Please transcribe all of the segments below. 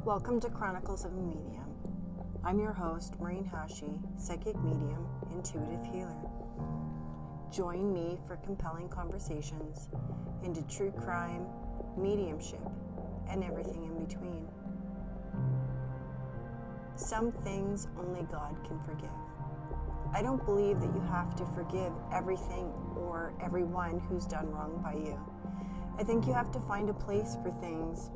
Welcome to Chronicles of a Medium. I'm your host, Maureen Hashi, psychic medium, intuitive healer. Join me for compelling conversations into true crime, mediumship, and everything in between. Some things only God can forgive. I don't believe that you have to forgive everything or everyone who's done wrong by you. I think you have to find a place for things,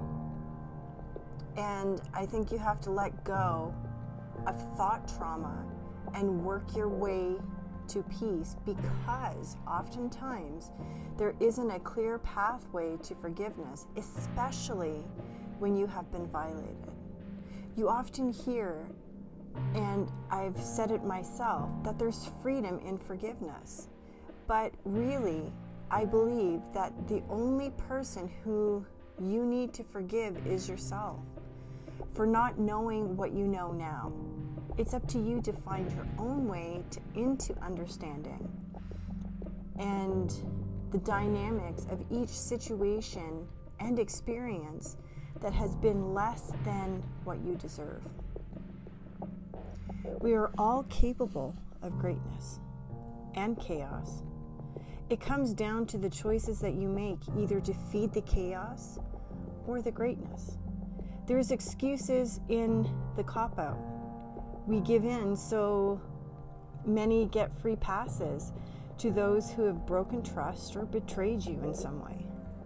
and I think you have to let go of thought trauma and work your way to peace, because oftentimes there isn't a clear pathway to forgiveness, especially when you have been violated. You often hear, and I've said it myself, that there's freedom in forgiveness. But really, I believe that the only person who you need to forgive is yourself for not knowing what you know now. It's up to you to find your own way into understanding and the dynamics of each situation and experience that has been less than what you deserve. We are all capable of greatness and chaos. It comes down to the choices that you make, either to feed the chaos or the greatness. There's excuses in the cop-out. We give in so many get free passes to those who have broken trust or betrayed you in some way.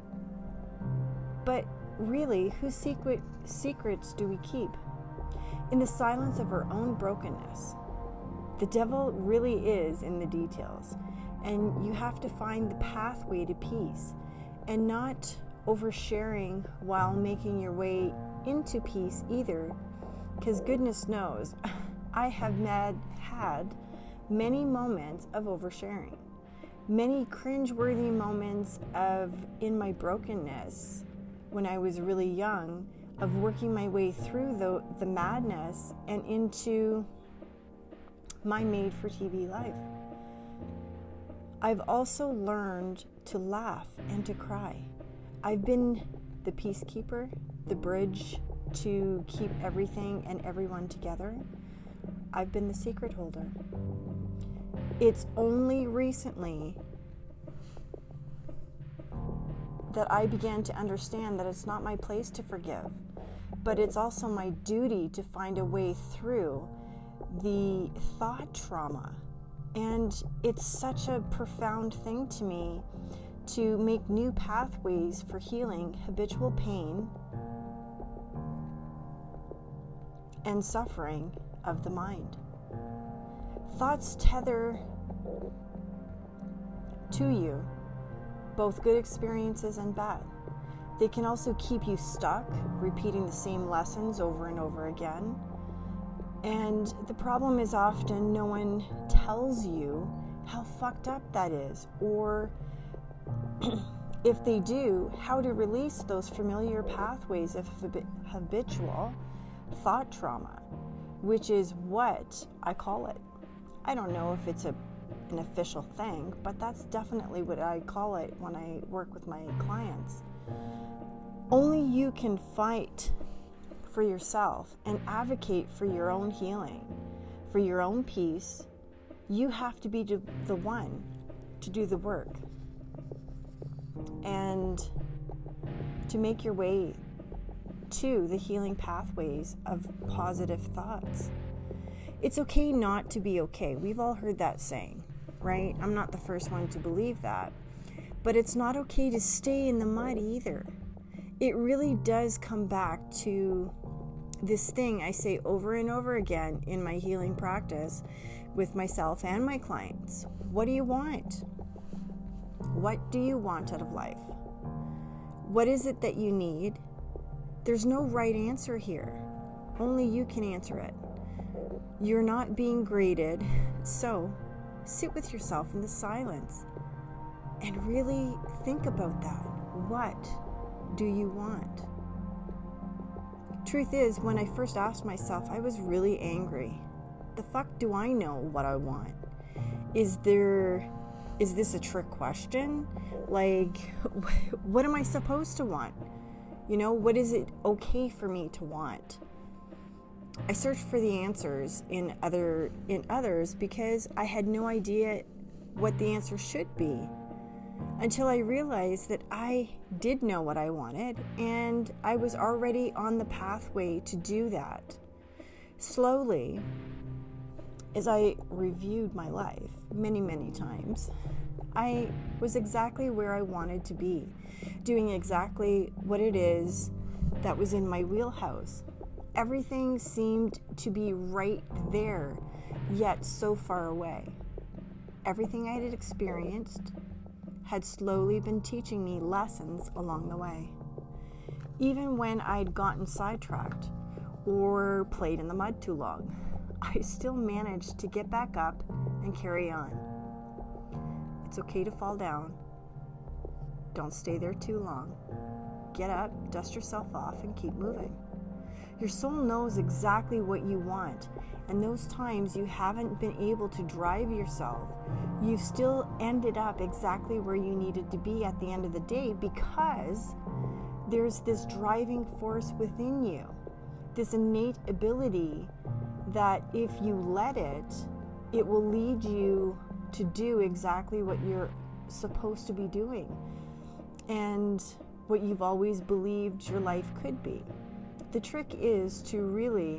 But really, whose secrets do we keep? In the silence of our own brokenness, the devil really is in the details, and you have to find the pathway to peace and not oversharing while making your way into peace either, because goodness knows I have had many moments of oversharing, many cringeworthy moments in my brokenness when I was really young, of working my way through the madness and into my made-for-TV life. I've also learned to laugh and to cry. I've been the peacekeeper, the bridge to keep everything and everyone together. I've been the secret holder. It's only recently that I began to understand that it's not my place to forgive, but it's also my duty to find a way through the thought trauma. And it's such a profound thing to me to make new pathways for healing habitual pain and suffering of the mind. Thoughts tether to you both good experiences and bad. They can also keep you stuck, repeating the same lessons over and over again. And the problem is often no one tells you how fucked up that is, or if they do, how to release those familiar pathways of habitual thought trauma, which is what I call it. I don't know if it's an official thing, but that's definitely what I call it when I work with my clients. Only you can fight for yourself and advocate for your own healing, for your own peace. You have to be the one to do the work and to make your way to the healing pathways of positive thoughts. It's okay not to be okay. We've all heard that saying, right? I'm not the first one to believe that. But it's not okay to stay in the mud either. It really does come back to this thing I say over and over again in my healing practice with myself and my clients. What do you want? What do you want out of life? What is it that you need? There's no right answer here. Only you can answer it. You're not being graded, so sit with yourself in the silence and really think about that. What do you want? Truth is, when I first asked myself, I was really angry. The fuck do I know what I want? Is this a trick question? Like, what am I supposed to want? What is it okay for me to want? I searched for the answers in others because I had no idea what the answer should be, until I realized that I did know what I wanted, and I was already on the pathway to do that. Slowly, as I reviewed my life many, many times, I was exactly where I wanted to be, doing exactly what it is that was in my wheelhouse. Everything seemed to be right there, yet so far away. Everything I had experienced had slowly been teaching me lessons along the way. Even when I'd gotten sidetracked or played in the mud too long, I still managed to get back up and carry on. It's okay to fall down. Don't stay there too long. Get up, dust yourself off, and keep moving. Your soul knows exactly what you want, and those times you haven't been able to drive yourself, you've still ended up exactly where you needed to be at the end of the day, because there's this driving force within you, this innate ability that if you let it, it will lead you to do exactly what you're supposed to be doing and what you've always believed your life could be. The trick is to really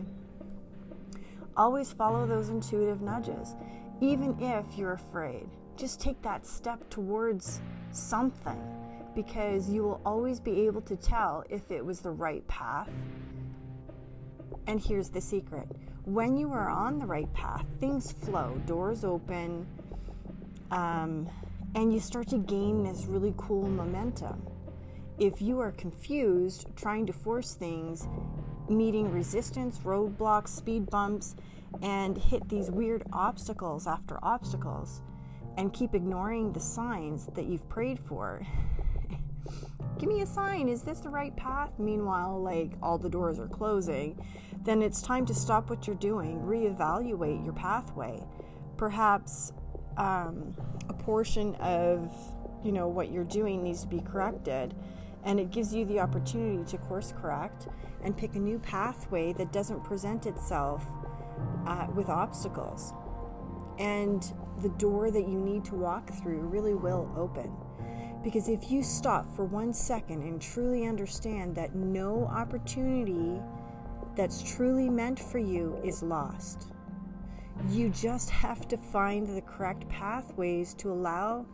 always follow those intuitive nudges. Even if you're afraid, just take that step towards something, because you will always be able to tell if it was the right path. And here's the secret. When you are on the right path, things flow, doors open, and you start to gain this really cool momentum. If you are confused, trying to force things, meeting resistance, roadblocks, speed bumps, and hit these weird obstacles after obstacles, and keep ignoring the signs that you've prayed for, give me a sign, is this the right path? Meanwhile, all the doors are closing, then it's time to stop what you're doing, reevaluate your pathway. Perhaps a portion of what you're doing needs to be corrected, and it gives you the opportunity to course correct and pick a new pathway that doesn't present itself with obstacles. And the door that you need to walk through really will open. Because if you stop for 1 second and truly understand that no opportunity that's truly meant for you is lost, you just have to find the correct pathways to allow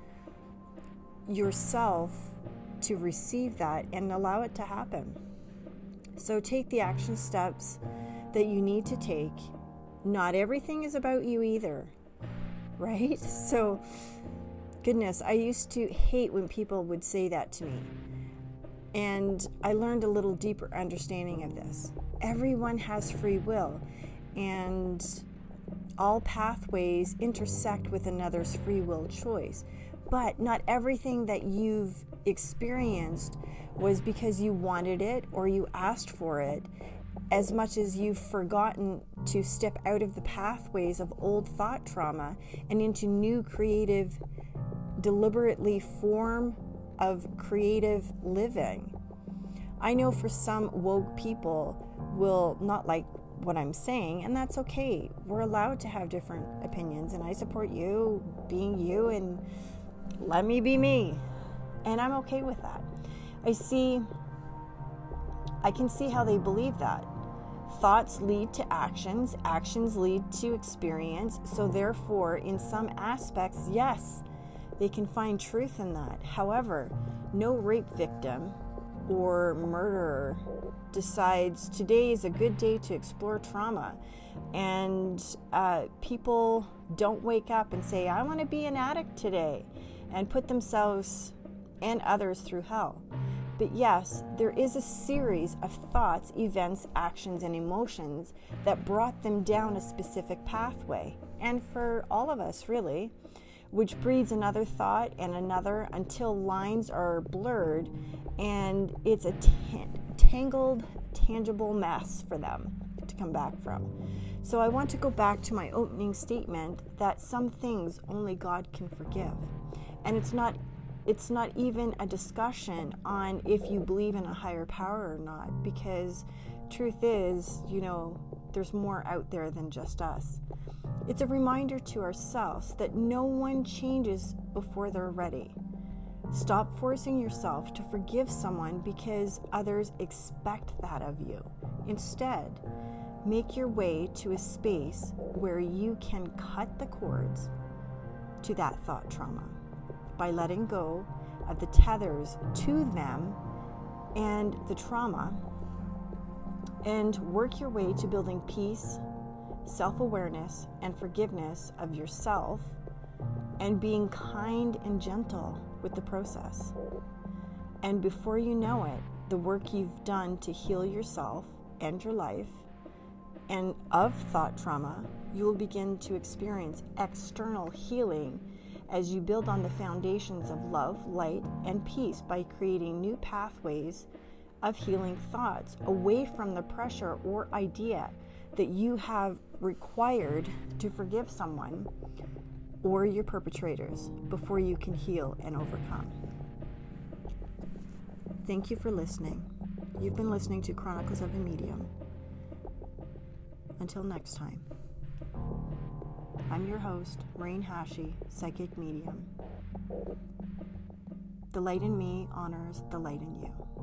yourself to receive that and allow it to happen. So take the action steps that you need to take. Not everything is about you either, right? So, goodness, I used to hate when people would say that to me. And I learned a little deeper understanding of this. Everyone has free will, and all pathways intersect with another's free will choice. But not everything that you've experienced was because you wanted it or you asked for it, as much as you've forgotten to step out of the pathways of old thought trauma and into new creative, deliberately form of creative living. I know for some woke people will not like what I'm saying, and that's okay. We're allowed to have different opinions, and I support you being you, and let me be me. And I'm okay with that. I can see how they believe that. Thoughts lead to actions, actions lead to experience, so therefore, in some aspects, yes, they can find truth in that. However, no rape victim or murderer decides today is a good day to explore trauma. And people don't wake up and say, I want to be an addict today, and put themselves and others through hell. But yes, there is a series of thoughts, events, actions, and emotions that brought them down a specific pathway. And for all of us, really, which breeds another thought and another until lines are blurred and it's a tangled, tangible mess for them to come back from. So I want to go back to my opening statement that some things only God can forgive. And it's not It's not even a discussion on if you believe in a higher power or not, because truth is, there's more out there than just us. It's a reminder to ourselves that no one changes before they're ready. Stop forcing yourself to forgive someone because others expect that of you. Instead, make your way to a space where you can cut the cords to that thought trauma by letting go of the tethers to them and the trauma, and work your way to building peace, self-awareness, and forgiveness of yourself, and being kind and gentle with the process. And before you know it, the work you've done to heal yourself and your life and of thought trauma, you will begin to experience external healing as you build on the foundations of love, light, and peace by creating new pathways of healing thoughts away from the pressure or idea that you have required to forgive someone or your perpetrators before you can heal and overcome. Thank you for listening. You've been listening to Chronicles of a Medium. Until next time, I'm your host, Maureen Hashi, Psychic Medium. The light in me honors the light in you.